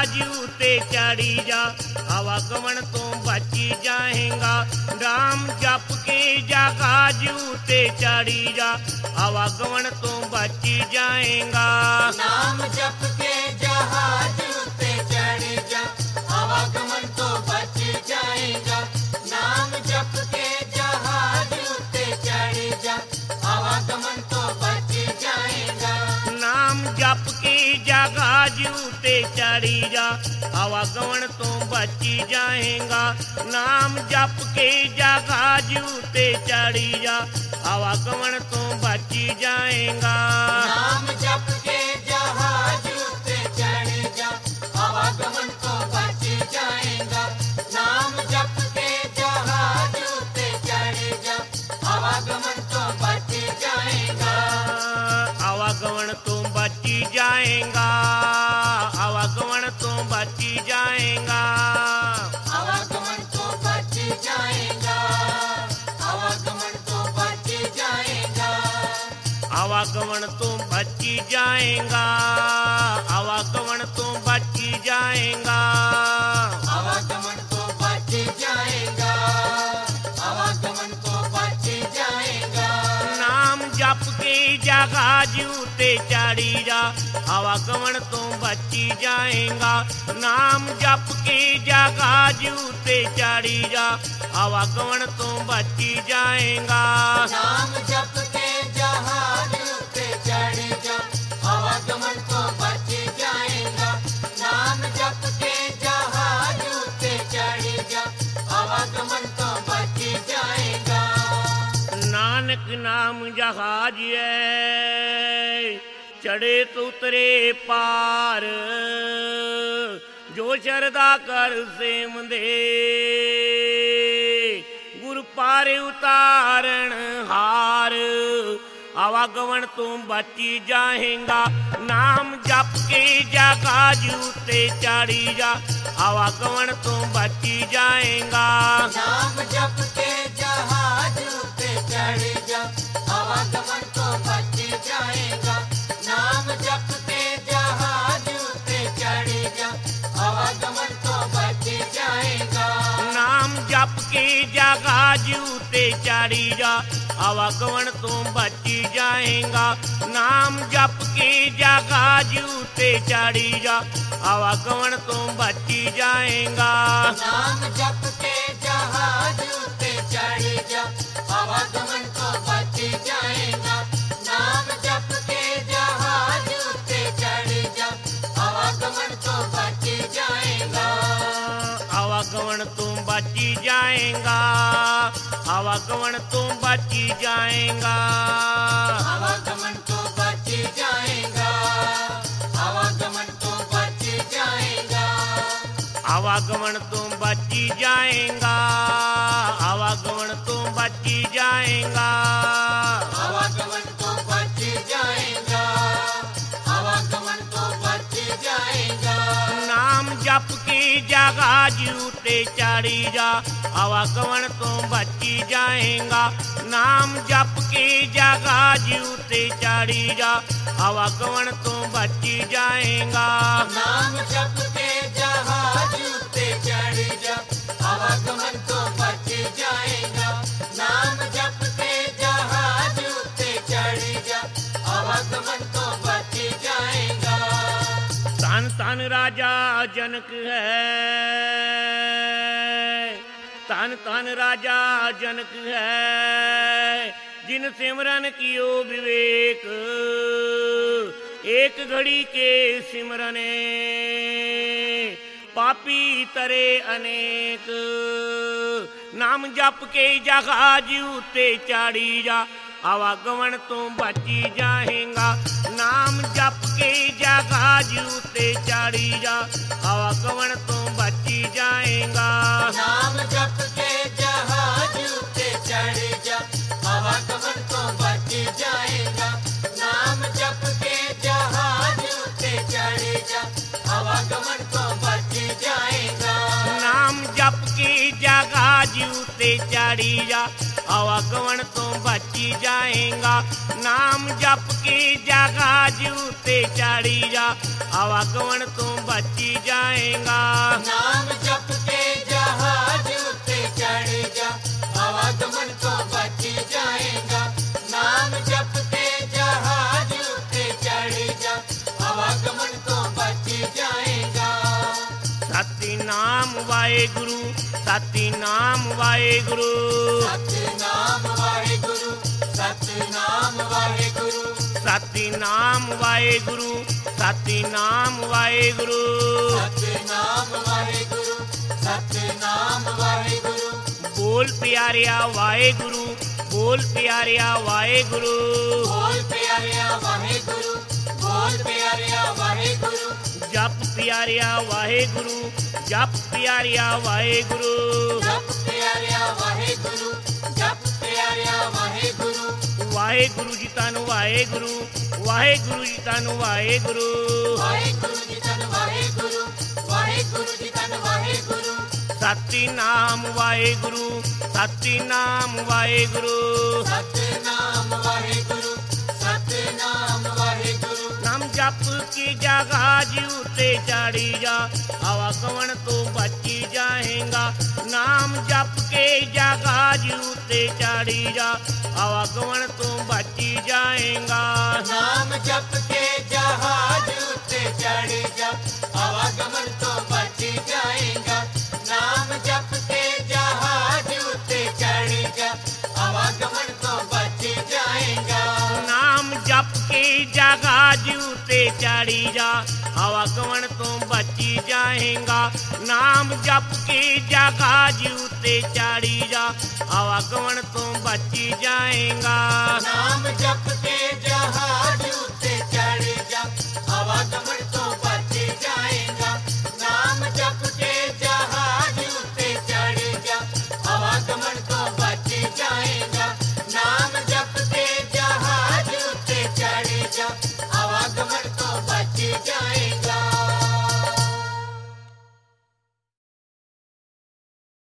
जहाज उते चढ़ी जा, आवागमन तो बची जाएगा। नाम जप के जहाज उते चढ़ी जा, आवागमन तो बची जाएगा। नाम जप के जहाज उते चढ़ी जा, आवागमन तो बच जाएगा। नाम जप के जहाज उते चढ़ी जा, आवागमन तो बच जाएगा। नाम जप के जहाज उते चढ़ी जा, आवागमन तो बची जाएगा। नाम जप के जहाज उते चढ़ी जा, आवागमन तो बची जाएगा। नाम जप के जहाज उते चढ़ी जा, आवागमन तो बच जाएगा। नाम जप के जहाज उते चढ़ी जा, आवागमन तो बच जाएगा। आवागमन तो बची जाएगा, आवागमन तो बची जाएगा। आवागमन तो बच जाएगा, आवागमन तो बच जाएगा। आवागमन तो बची जाएगा, आवागमन तो बची जाएगा। आवागमन तो बच जाएगा, आवागमन तो बच जाएगा। नाम जप के जहाज उते चढ़ी जा, आवागमन तो बची जाएगा। नाम जप के जहाज उते चढ़ी जा, आवागमन तो बची जाएगा। नाम जप के जहाज उते चढ़ी जा, आवागमन तो बच जाएगा। नाम जप के जहाज उते चढ़ी जा, आवागमन तो बच जाएगा। नानक नाम जहाज है, चढ़े तो उतरे पार। जो शरदा कर सेम दे, गुर पारे उतारण हार। आवागमन तो बची जाएगा। नाम जप के जहाज उते चढ़ी जा, आवागमन तो बची जाएगा। नाम जप के जहाज उते चढ़ी जा, आवागमन तो बच जाएगा। नाम जप के जहाज उते चढ़ी जा, आवागमन तो बच जाएगा। नाम जप के जहाज उते चढ़ी जा, आवागमन तो बची जाएगा। नाम जप के जहाज उते चढ़ी जा, आवागमन तो बची जाएगा। नाम जप के जहाज उते चढ़ी जा, आवागमन तो बच जाएगा। नाम जप के जहाज उते चढ़ी जा, आवागमन तो बच जाएगा। आवागमन तो बची जाएगा, आवागमन तो बची जाएगा। आवागमन तो बच जाएगा, आवागमन तो बच जाएगा। आवागमन तो बची जाएगा, आवागमन तो बची जाएगा। आवागमन तो बच जाएगा, आवागमन तो बच जाएगा। नाम जप के जहाज उते चढ़ी जा, आवागमन तो बची जाएगा। नाम जप के जहाज उते चढ़ी जा, आवागमन तो बची जाएगा। नाम जप के जहाज उते चढ़ी जा, आवागमन तो बच जाएगा। नाम जप के जहाज उते चढ़ी जा, आवागमन तो बच जाएगा। तन तन राजा जनक है, तन तन राजा जनक है। जिन सिमरन कियो विवेक, एक घड़ी के सिमरने। पापी तरे अनेक, नाम जप के जहाज उते चढ़ी जा, आवागमन तो बची जाएगा। नाम जप के जहाज उते चढ़ी जा, आवागमन तो बची जाएगा। नाम जप के जहाज उते चढ़ी जा, आवागमन तो बच जाएगा। नाम जप के जहाज उते चढ़ी जा, आवागमन तो बच जाएगा। नाम जप के जहाज उते चढ़ी जा, आवागमन तो बची जाएगा। नाम जप ਕੇ ਜਹਾਜ਼ ਉੱਤੇ ਚੜੀ ਜਾ ਆਵਾਗਮਨ ਤੋਂ ਬਚੀ ਜਾਏਗਾ ਨਾਮ ਜਪ ਕੇ ਜਹਾਜ਼ ਉੱਤੇ ਚੜ੍ਹ ਜਾ ਆਵਾਗਮਨ ਤੋਂ ਬਚ ਜਾਏਗਾ ਨਾਮ ਜਪ ਕੇ ਜਹਾਜ਼ ਉੱਤੇ ਚੜ੍ਹ ਜਾ ਆਵਾਗਮਨ ਤੋਂ ਬਚ ਜਾਏਗਾ ਸਤਿਨਾਮ ਵਾਹਿਗੁਰੂ ਸਤਿਨਾਮ ਵਾਹਿਗੁਰੂ ਸਤਿਨਾਮ ਵਾਹਿਗੁਰੂ ਸਤਿਨਾਮ ਵਾਹਿਗੁਰੂ ਸਤਿਨਾਮ ਵਾਹਿਗੁਰੂ ਸਤਿਨਾਮ ਵਾਹਿਗੁਰੂ ਸਤਿਨਾਮ ਵਾਹਿਗੁਰੂ ਸਤਿਨਾਮ ਵਾਹਿਗੁਰੂ ਬੋਲ ਪਿਆਰਿਆ ਵਾਹਿਗੁਰੂ ਬੋਲ ਪਿਆਰਿਆ ਵਾਹਿਗੁਰੂ ਬੋਲ ਪਿਆਰਿਆ ਵਾਹਿਗੁਰੂ ਬੋਲ ਪਿਆਰਿਆ ਵਾਹਿਗੁਰੂ ਜਪ ਪਿਆਰਿਆ ਵਾਹਿਗੁਰੂ ਜਪ ਪਿਆਰਿਆ ਵਾਹਿਗੁਰੂ ਜਪ ਪਿਆਰਿਆ ਵਾਹਿਗੁਰੂ ਜਪ ਪਿਆਰਿਆ ਵਾਹਿਗੁਰੂ ਵਾਹਿਗੁਰੂ ਜੀ ਧੰਨ ਵਾਹਿਗੁਰੂ ਵਾਹਿਗੁਰੂ ਜੀ ਧੰਨ ਵਾਹਿਗੁਰੂ ਵਾਹਿਗੁਰੂ ਜੀ ਧੰਨ ਵਾਹਿਗੁਰੂ ਵਾਹਿਗੁਰੂ ਜੀ ਧੰਨ ਵਾਹਿਗੁਰੂ ਸਤਿਨਾਮ ਵਾਹਿਗੁਰੂ ਸਤਿਨਾਮ ਵਾਹਿਗੁਰੂ ਸਤਿਨਾਮ ਵਾਹਿਗੁਰੂ ਸਤਿਨਾਮ ਵਾਹਿਗੁਰੂ ਨਾਮ ਜਪ ਕੇ ਜਹਾਜ਼ ਉੱਤੇ ਚੜੀ ਜਾ ਆਵਾਗਮਨ ਤੋਂ ਬਚੀ ਜਾਏਗਾ ਨਾਮ ਜਪ ਕੇ ਜਹਾਜ਼ ਉੱਤੇ ਚੜੀ ਜਾ ਆਵਾਗਮਨ ਤੋਂ ਬਚੀ ਜਾਏਗਾ ਨਾਮ ਜਪ ਕੇ ਜਹਾਜ਼ ਉੱਤੇ ਚੜ੍ਹ ਜਾ ਆਵਾਗਮਨ ਤੋਂ ਬਚ ਜਾਏਗਾ ਨਾਮ ਜਪ ਕੇ ਜਹਾਜ਼ ਉੱਤੇ ਚੜ੍ਹ ਜਾ ਆਵਾਗਮਨ ਤੋਂ ਬਚ ਜਾਏਗਾ ਨਾਮ ਜਪ ਕੇ ਜਹਾਜ਼ ਉੱਤੇ ਚੜੀ ਜਾ ਆਵਾਗਮਨ ਤੋਂ ਬਚੀ ਜਾਏਗਾ ਨਾਮ ਜਪ ਕੇ ਜਹਾਜ਼ ਉੱਤੇ ਚੜੀ ਜਾ ਆਵਾਗਮਨ ਤੋਂ ਬਚੀ ਜਾਏਗਾ ਨਾਮ ਜਪ ਕੇ ਜਹਾਜ਼